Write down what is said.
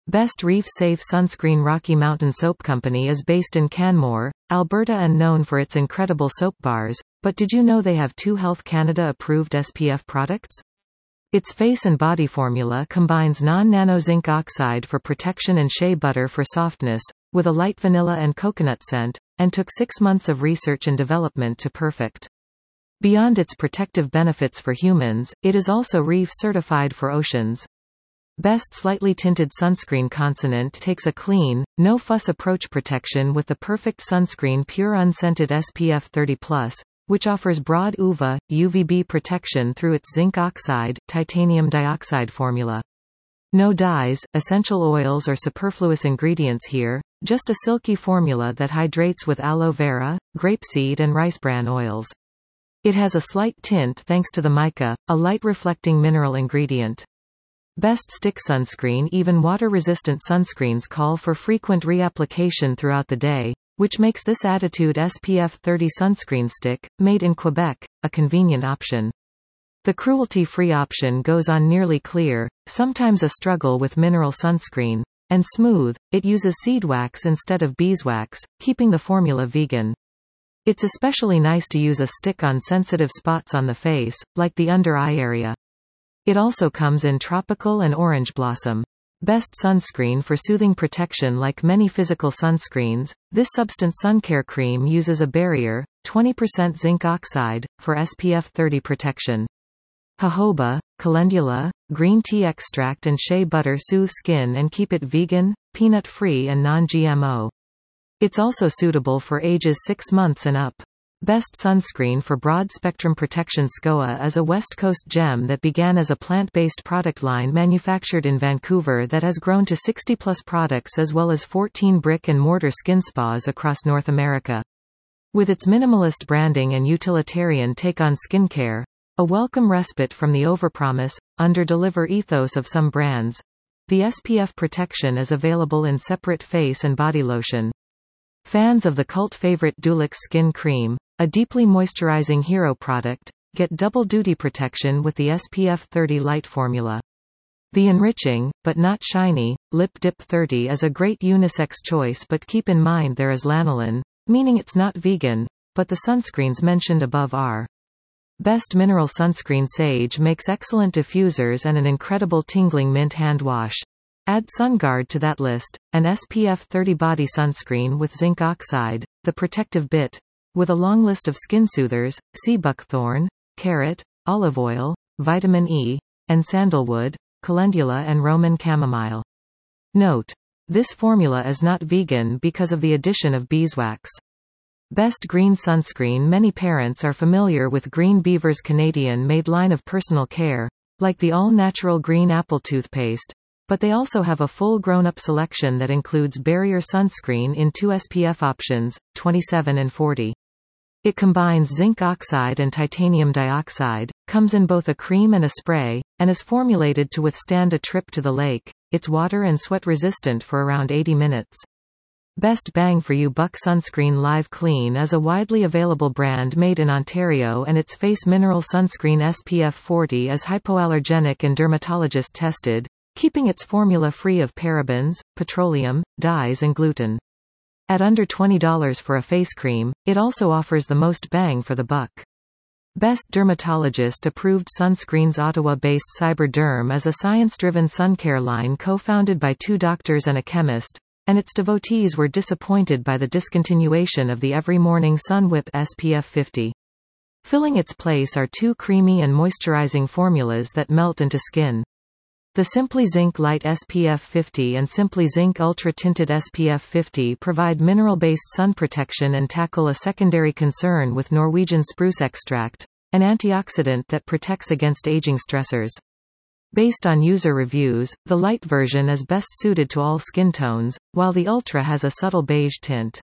Best reef-safe sunscreen. Rocky Mountain Soap Company is based in Canmore, Alberta and known for its incredible soap bars, but did you know they have 2 Health Canada approved SPF products? Its face and body formula combines non-nano zinc oxide for protection and shea butter for softness, with a light vanilla and coconut scent, and took 6 months of research and development to perfect. Beyond its protective benefits for humans, it is also reef certified for oceans. Best Slightly Tinted Sunscreen. Consonant takes a clean, no-fuss approach protection with the perfect sunscreen pure unscented SPF 30+, which offers broad UVA, UVB protection through its zinc oxide, titanium dioxide formula. No dyes, essential oils or superfluous ingredients here, just a silky formula that hydrates with aloe vera, grapeseed and rice bran oils. It has a slight tint thanks to the mica, a light-reflecting mineral ingredient. Best Stick Sunscreen. Even water-resistant sunscreens call for frequent reapplication throughout the day, which makes this Attitude SPF 30 sunscreen stick, made in Quebec, a convenient option. The cruelty-free option goes on nearly clear, sometimes a struggle with mineral sunscreen, and smooth. It uses seed wax instead of beeswax, keeping the formula vegan. It's especially nice to use a stick on sensitive spots on the face, like the under-eye area. It also comes in tropical and orange blossom. Best Sunscreen for soothing protection. Like many physical sunscreens, this Substance Sun Care Cream uses a barrier, 20% zinc oxide, for SPF 30 protection. Jojoba, calendula, green tea extract and shea butter soothe skin and keep it vegan, peanut-free and non-GMO. It's also suitable for ages 6 months and up. Best Sunscreen for broad-spectrum protection. SCOA is a West Coast gem that began as a plant-based product line manufactured in Vancouver that has grown to 60-plus products as well as 14 brick-and-mortar skin spas across North America. With its minimalist branding and utilitarian take on skincare, a welcome respite from the overpromise, under-deliver ethos of some brands, the SPF protection is available in separate face and body lotion. Fans of the cult favorite Dulux Skin Cream, a deeply moisturizing hero product, get double-duty protection with the SPF 30 Light formula. The enriching, but not shiny, Lip Dip 30 is a great unisex choice, but keep in mind there is lanolin, meaning it's not vegan, but the sunscreens mentioned above are. Best Mineral Sunscreen. Sage makes excellent diffusers and an incredible tingling mint hand wash. Add SunGuard to that list, an SPF 30 body sunscreen with zinc oxide, the protective bit, with a long list of skin soothers, sea buckthorn, carrot, olive oil, vitamin E, and sandalwood, calendula and Roman chamomile. Note: this formula is not vegan because of the addition of beeswax. Best Green Sunscreen. Many parents are familiar with Green Beaver's Canadian-made line of personal care, like the all-natural green apple toothpaste, but they also have a full grown-up selection that includes barrier sunscreen in 2 SPF options, 27 and 40. It combines zinc oxide and titanium dioxide, comes in both a cream and a spray, and is formulated to withstand a trip to the lake. It's water and sweat resistant for around 80 minutes. Best Bang for You Buck Sunscreen. Live Clean is a widely available brand made in Ontario, and its face mineral sunscreen SPF 40 is hypoallergenic and dermatologist tested, keeping its formula free of parabens, petroleum, dyes and gluten. At under $20 for a face cream, it also offers the most bang for the buck. Best Dermatologist-approved sunscreens. Ottawa-based Cyberderm is a science-driven sun care line co-founded by 2 doctors and a chemist, and its devotees were disappointed by the discontinuation of the Every Morning Sun Whip SPF 50. Filling its place are 2 creamy and moisturizing formulas that melt into skin. The Simply Zinc Light SPF 50 and Simply Zinc Ultra Tinted SPF 50 provide mineral-based sun protection and tackle a secondary concern with Norwegian spruce extract, an antioxidant that protects against aging stressors. Based on user reviews, the light version is best suited to all skin tones, while the Ultra has a subtle beige tint.